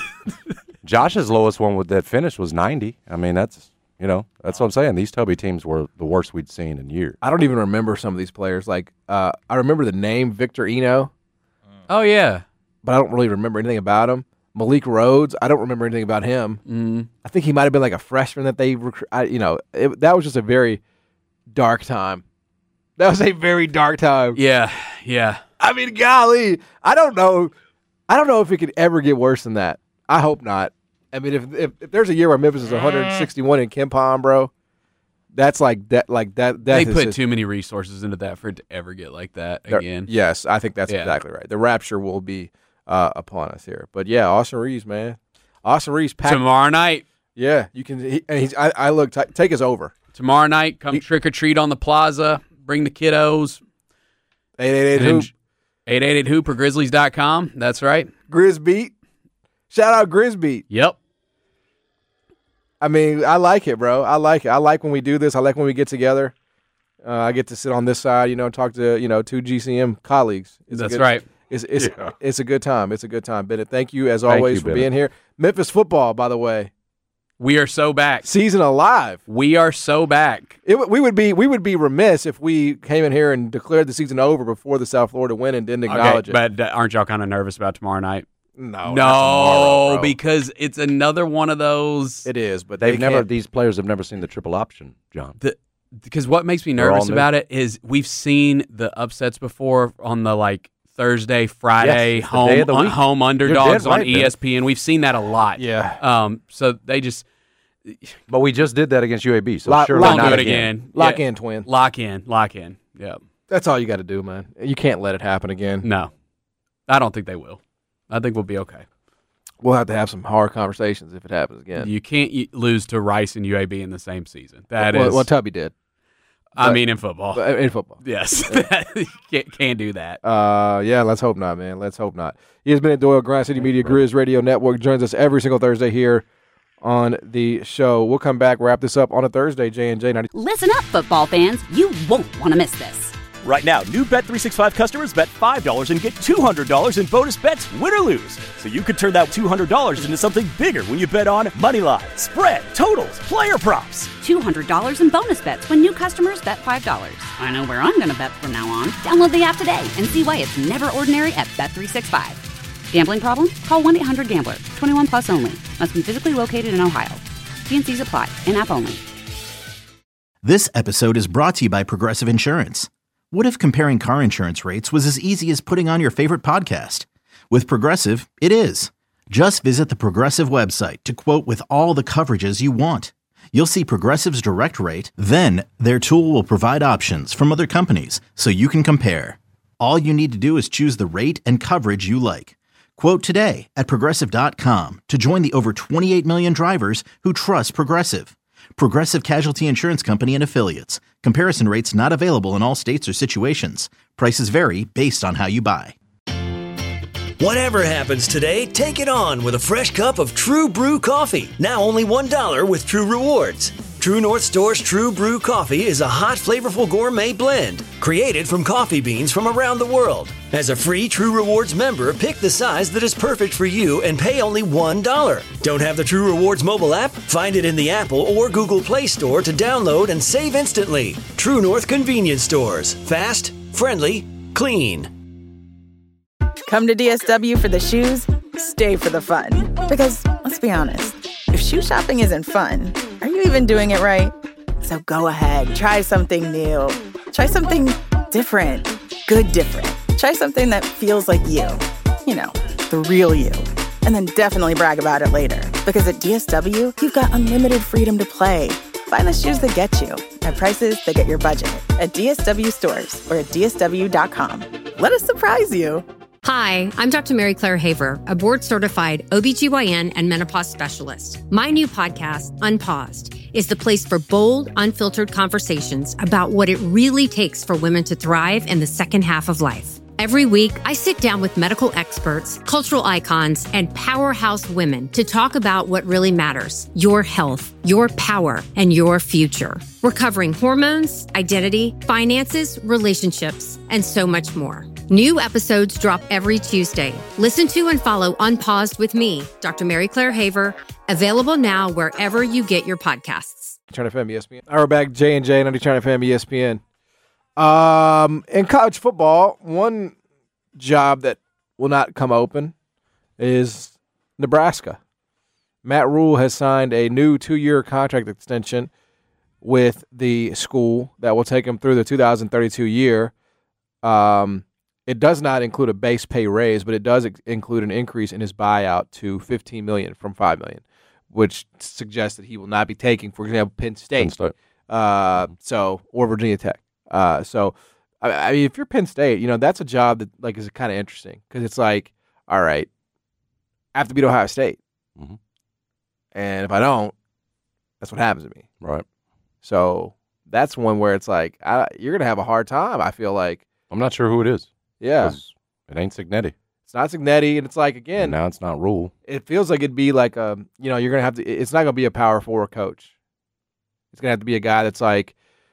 Josh's lowest one with that finish was ninety. I mean, that's, you know, that's what I'm saying. These Tubby teams were the worst we'd seen in years. I don't even remember some of these players. Like, uh, I remember the name Victor Eno, Oh yeah. but I don't really remember anything about him. Malik Rhodes, I don't remember anything about him. Mm. I think he might have been like a freshman that they, recru- I, you know, it, that was just a very dark time. That was a very dark time. Yeah. Yeah. I mean, golly, I don't know. I don't know if it could ever get worse than that. I hope not. I mean, if if, if there's a year where Memphis is one sixty-one in Ken Palm, bro, that's like that. Like that. that They is put just- too many resources into that for it to ever get like that There- again. Yes, I think that's Yeah. exactly right. The rapture will be uh, upon us here. But yeah, Austin Reeves, man, Austin Reeves. Packed, Tomorrow night. yeah, you can. He, and he's. I, I look. T- take us over. Tomorrow night, come trick or treat on the plaza. Bring the kiddos. Eight eight eight And hoop. eight eight eight hoop or grizzlies dot com. That's right. Grizbeat. Shout out Grizbeat. Yep. I mean, I like it, bro. I like it. I like when we do this. I like when we get together. Uh, I get to sit on this side, you know, talk to you know two G C M colleagues. It's a That's good- right. It's it's Yeah. it's a good time. It's a good time, Bennett. Thank you as Thank always you, for Bennett. being here. Memphis football, by the way, We are so back. season alive. We are so back. It, w- we would be we would be remiss if we came in here and declared the season over before the South Florida win and didn't acknowledge Okay, it. but uh, aren't y'all kind of nervous about tomorrow night? no, no, not tomorrow, bro. because it's another one of those. it is. But They've they never, can't- these players have never seen the triple option, John. The, because what makes me They're all nervous new. about it is we've seen the upsets before on the like Thursday, Friday Yes, it's the home day of the un- week. home You're underdogs dead on right, E S P N. We've seen that a lot. Yeah. Um. So they just But we just did that against U A B, so Lock- sure lock don't not do it again. again. lock Yeah. in, twin. Lock in. Lock in. Yeah. That's all you got to do, man. You can't let it happen again. No, I don't think they will. I think we'll be okay. We'll have to have some hard conversations if it happens again. You can't y- lose to Rice and U A B in the same season. That well, is. well, Tubby did. I but- mean, in football. But in football. Yes. You can't, can't do that. Uh, yeah, let's hope not, man. Let's hope not. He has been at Doyle Grind City Media Grizz Radio Network. Joins us every single Thursday here on the show. We'll come back, wrap this up on a Thursday, J and J ninety. Listen up, football fans. You won't want to miss this. Right now, new Bet three sixty-five customers bet five dollars and get two hundred dollars in bonus bets, win or lose. So you could turn that two hundred dollars into something bigger when you bet on money line, spread, totals, player props. two hundred dollars in bonus bets when new customers bet five dollars. I know where I'm going to bet from now on. Download the app today and see why it's never ordinary at Bet three sixty-five. Gambling problem? Call one eight hundred gambler. twenty-one plus only. Must be physically located in Ohio. T and C's apply. In-app only. This episode is brought to you by Progressive Insurance. What if comparing car insurance rates was as easy as putting on your favorite podcast? With Progressive, it is. Just visit the Progressive website to quote with all the coverages you want. You'll see Progressive's direct rate, then their tool will provide options from other companies so you can compare. All you need to do is choose the rate and coverage you like. Quote today at Progressive dot com to join the over twenty-eight million drivers who trust Progressive. Progressive Casualty Insurance Company and Affiliates. Comparison rates not available in all states or situations. Prices vary based on how you buy. Whatever happens today, take it on with a fresh cup of True Brew coffee. Now only one dollar with True Rewards. True North Store's True Brew Coffee is a hot, flavorful gourmet blend created from coffee beans from around the world. As a free True Rewards member, pick the size that is perfect for you and pay only one dollar. Don't have the True Rewards mobile app? Find it in the Apple or Google Play Store to download and save instantly. True North Convenience Stores. Fast, friendly, clean. Come to D S W for the shoes, stay for the fun. Because, let's be honest, if shoe shopping isn't fun, are you even doing it right? So go ahead, try something new. Try something different. Good different. Try something that feels like you. You know, the real you. And then definitely brag about it later. Because at D S W, you've got unlimited freedom to play. Find the shoes that get you at prices that get your budget at D S W stores or at D S W dot com. Let us surprise you. Hi, I'm Doctor Mary Claire Haver, a board-certified O B G Y N and menopause specialist. My new podcast, Unpaused, is the place for bold, unfiltered conversations about what it really takes for women to thrive in the second half of life. Every week, I sit down with medical experts, cultural icons, and powerhouse women to talk about what really matters: your health, your power, and your future. We're covering hormones, identity, finances, relationships, and so much more. New episodes drop every Tuesday. Listen to and follow Unpaused with me, Doctor Mary Claire Haver, available now wherever you get your podcasts. Turn F M, E S P N. All right, back J and J on Turn F M, E S P N. Um, in college football, one job that will not come open is Nebraska. Matt Rule has signed a new two-year contract extension with the school that will take him through the two thousand thirty-two year. Um, it does not include a base pay raise, but it does ex- include an increase in his buyout to fifteen million dollars from five million dollars, which suggests that he will not be taking, for example, Penn State, Penn State. Uh, so or Virginia Tech. Uh, so, I, I mean, if you're Penn State, you know, that's a job that like is kind of interesting because it's like, all right, I have to beat Ohio State. Mm-hmm. And if I don't, that's what happens to me. Right. So that's one where it's like, I, you're going to have a hard time, I feel like. I'm not sure who it is. Yeah. It ain't Cignetti. It's not Cignetti, and it's like, again. And now it's not Rule. It feels like it'd be like, a, you know, you're going to have to, it's not going to be a power forward coach. It's going to have to be a guy that's like,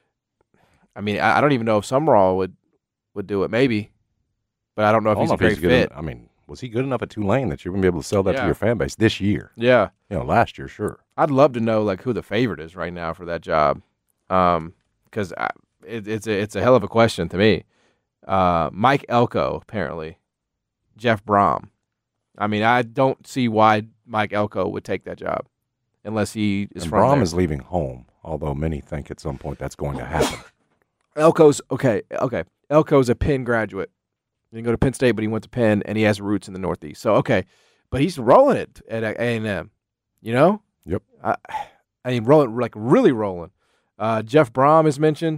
I mean, I, I don't even know if Summerall would, would do it, maybe. But I don't know if I don't he's know a great if he's fit. Good, I mean, was he good enough at Tulane that you're going to be able to sell that Yeah. to your fan base this year? Yeah. You know, last year, sure. I'd love to know like who the favorite is right now for that job, um, because it, it's a it's a hell of a question to me. Uh, Mike Elko apparently, Jeff Brom. I mean, I don't see why Mike Elko would take that job unless he is and from Brom there. is leaving home, although many think at some point that's going to happen. Elko's okay. Okay, Elko's a Penn graduate. He didn't go to Penn State, but he went to Penn, and he has roots in the Northeast. So okay, but he's rolling it at A and M. You know. Yep. I, I mean, rolling like really rolling. Uh, Jeff Brom is mentioned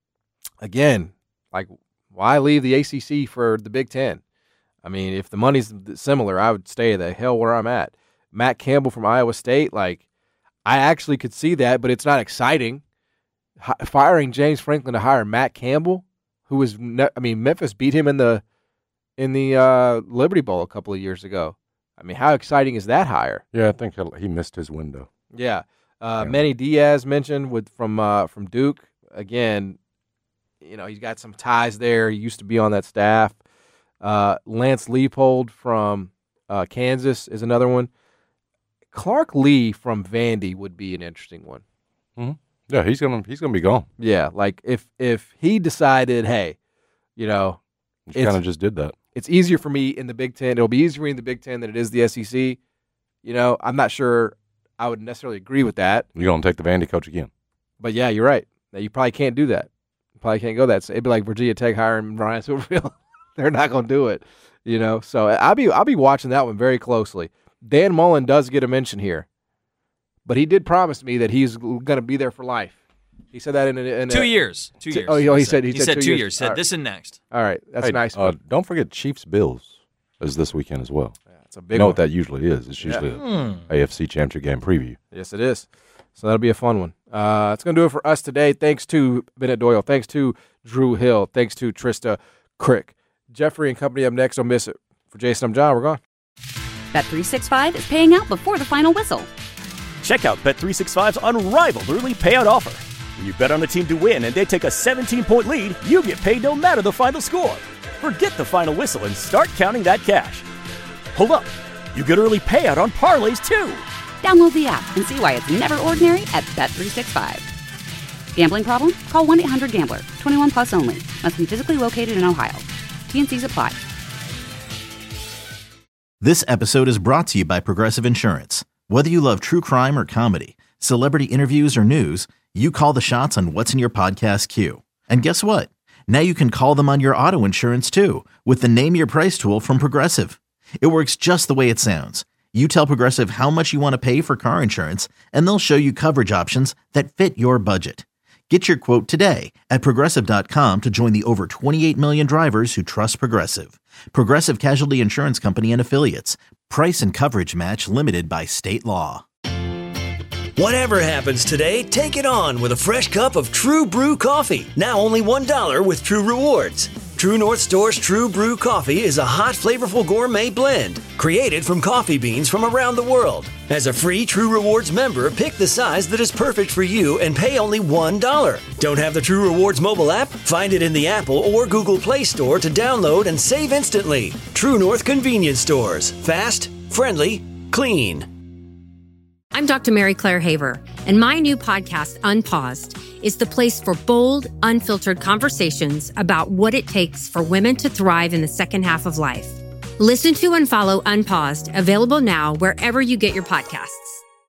again. Like, why leave the A C C for the Big Ten? I mean, if the money's similar, I would stay the hell where I'm at. Matt Campbell from Iowa State, like, I actually could see that, but it's not exciting. H- firing James Franklin to hire Matt Campbell, who was, ne- I mean, Memphis beat him in the in the uh, Liberty Bowl a couple of years ago. I mean, how exciting is that hire? Yeah, I think he'll, he missed his window. Yeah, uh, Yeah. Manny Diaz mentioned with from uh, from Duke again. You know, he's got some ties there. He used to be on that staff. Uh, Lance Leopold from uh, Kansas is another one. Clark Lee from Vandy would be an interesting one. Mm-hmm. Yeah, he's gonna he's gonna be gone. Yeah, like if if he decided, hey, you know, He kind of just did that. It's easier for me in the Big Ten. It'll be easier for me in the Big Ten than it is the S E C. You know, I'm not sure I would necessarily agree with that. You're gonna take the Vandy coach again. But yeah, you're right. Now, you probably can't do that. You probably can't go that. So it'd be like Virginia Tech hiring Ryan Silverfield. They're not going to do it. You know, so I'll be I'll be watching that one very closely. Dan Mullen does get a mention here, but he did promise me that he's going to be there for life. He said that in, a, in two a, years. Two t- years. Oh, he, oh, he said he, he said, said two two years. years. Said All right. this and next. All right, that's Hey, nice. Uh, don't forget Chiefs Bills is this weekend as well. Yeah, it's a You big know one. what that usually is? It's Yeah. usually Hmm. a A F C Championship game preview. Yes, it is. So that'll be a fun one. Uh, that's going to do it for us today. Thanks to Bennett Doyle. Thanks to Drew Hill. Thanks to Trista Crick. Jeffrey and company up next. Don't miss it. For Jason, I'm John. We're gone. Bet three sixty-five is paying out before the final whistle. Check out Bet three sixty-five's unrivaled early payout offer. When you bet on a team to win and they take a seventeen-point lead, you get paid no matter the final score. Forget the final whistle and start counting that cash. Hold up. You get early payout on parlays, too. Download the app and see why it's never ordinary at Bet three sixty-five. Gambling problem? Call one eight hundred gambler. twenty-one plus only. Must be physically located in Ohio. T N Cs apply. This episode is brought to you by Progressive Insurance. Whether you love true crime or comedy, celebrity interviews or news, you call the shots on what's in your podcast queue. And guess what? Now you can call them on your auto insurance too with the Name Your Price tool from Progressive. It works just the way it sounds. You tell Progressive how much you want to pay for car insurance, and they'll show you coverage options that fit your budget. Get your quote today at Progressive dot com to join the over twenty-eight million drivers who trust Progressive. Progressive Casualty Insurance Company and Affiliates. Price and coverage match limited by state law. Whatever happens today, take it on with a fresh cup of True Brew coffee. Now only one dollar with True Rewards. True North Store's True Brew coffee is a hot, flavorful gourmet blend created from coffee beans from around the world. As a free True Rewards member, pick the size that is perfect for you and pay only one dollar. Don't have the True Rewards mobile app? Find it in the Apple or Google Play Store to download and save instantly. True North Convenience Stores. Fast, friendly, clean. I'm Doctor Mary Claire Haver, and my new podcast, Unpaused, is the place for bold, unfiltered conversations about what it takes for women to thrive in the second half of life. Listen to and follow Unpaused, available now wherever you get your podcasts.